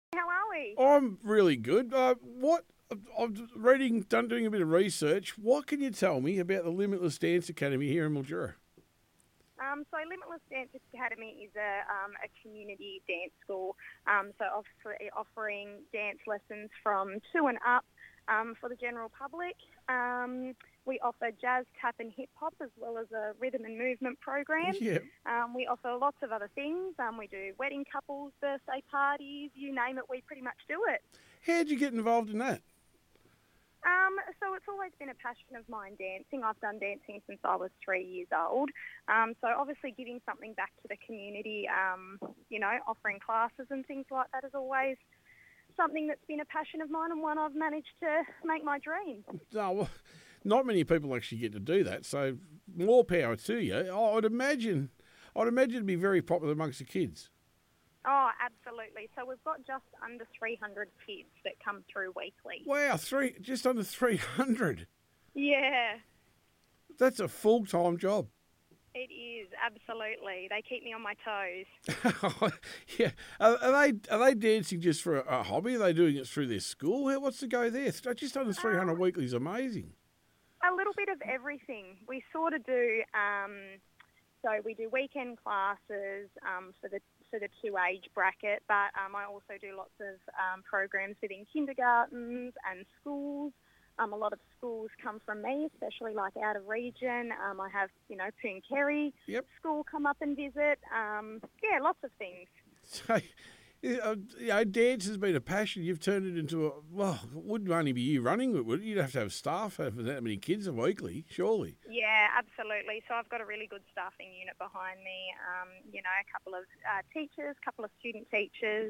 How are we? I'm really good. I'm doing a bit of research. What can you tell me about the Limitless Dance Academy here in Mildura? So Limitless Dance Academy is a community dance school. So obviously offering dance lessons from two and up for the general public. We offer jazz, tap and hip hop as well as a rhythm and movement program. Yeah. We offer lots of other things. We do wedding couples, birthday parties, you name it, we pretty much do it. How'd you get involved in that? So it's always been a passion of mine, dancing. I've done dancing since I was 3 years old. So obviously giving something back to the community, offering classes and things like that is always something that's been a passion of mine and one I've managed to make my dream. No, well, not many people actually get to do that. So more power to you. I'd imagine it'd be very popular amongst the kids. Oh, absolutely. So we've got just under 300 kids that come through weekly. Wow, just under 300. Yeah, That's a full-time job. it is, absolutely. They keep me on my toes. Yeah. Are they dancing just for a hobby? Are they doing it through their school? What's the go there? Just under 300 weekly is amazing. A little bit of everything. We sort of do, so we do weekend classes for the two age bracket, but I also do lots of programs within kindergartens and schools. A lot of schools come from me, especially like out of region. I have, Poon Kerry Yep. school come up and visit. Lots of things. So, dance has been a passion. You've turned it into it wouldn't only be you running it, would it? You'd have to have staff for that many kids a weekly, surely. Yeah, absolutely. So I've got a really good staffing unit behind me. A couple of teachers, a couple of student teachers,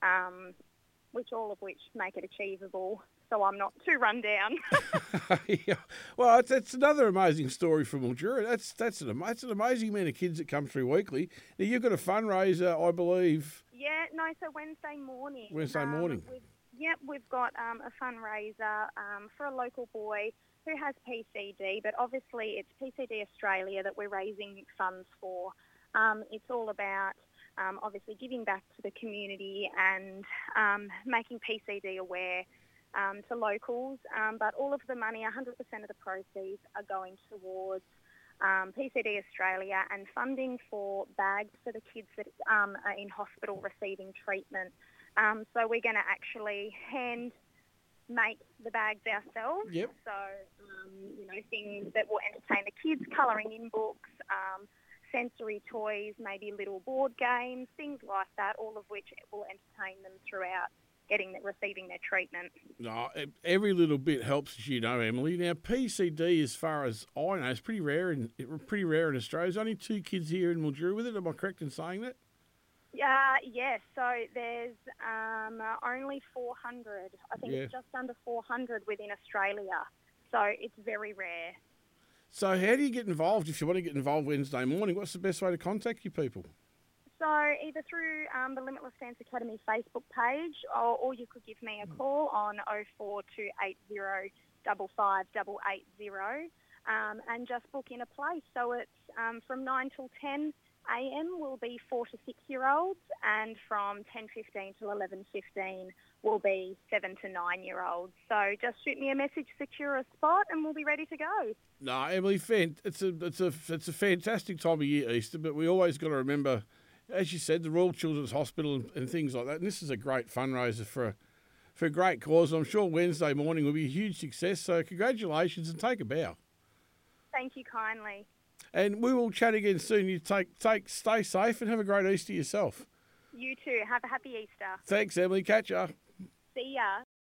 which make it achievable. So I'm not too run down. Yeah. Well, that's another amazing story from Mildura. That's an amazing amount of kids that come through weekly. Now, you've got a fundraiser, I believe. Yeah, no, so Wednesday morning. Wednesday morning. We've got a fundraiser for a local boy who has PCD, but obviously it's PCD Australia that we're raising funds for. It's all about obviously giving back to the community and making PCD aware to locals, but all of the money, 100% of the proceeds are going towards PCD Australia and funding for bags for the kids that are in hospital receiving treatment. So we're going to actually hand make the bags ourselves. Yep. So, things that will entertain the kids, colouring in books, sensory toys, maybe little board games, things like that, all of which will entertain them throughout receiving their treatment. No, every little bit helps, as you know, Emily. Now, PCD, as far as I know, is pretty rare in Australia. There's only 2 kids here in Mildura with it. Am I correct in saying that? Yes. So there's only 400. I think it's just under 400 within Australia. So it's very rare. So how do you get involved if you want to get involved Wednesday morning? What's the best way to contact you people? So either through the Limitless Dance Academy Facebook page or you could give me a call on 04280 55880 and just book in a place. So it's from 9 till 10 a.m. will be 4 to 6 year olds, and from 10:15 till 11:15 will be 7 to 9 year olds. So just shoot me a message, secure a spot, and we'll be ready to go. No, Emily, it's a fantastic time of year, Easter, but we always got to remember, as you said, the Royal Children's Hospital and things like that. And this is a great fundraiser for a great cause. I'm sure Wednesday morning will be a huge success. So congratulations and take a bow. Thank you kindly. And we will chat again soon. You stay safe and have a great Easter yourself. You too. Have a happy Easter. Thanks, Emily. Catch ya. See ya.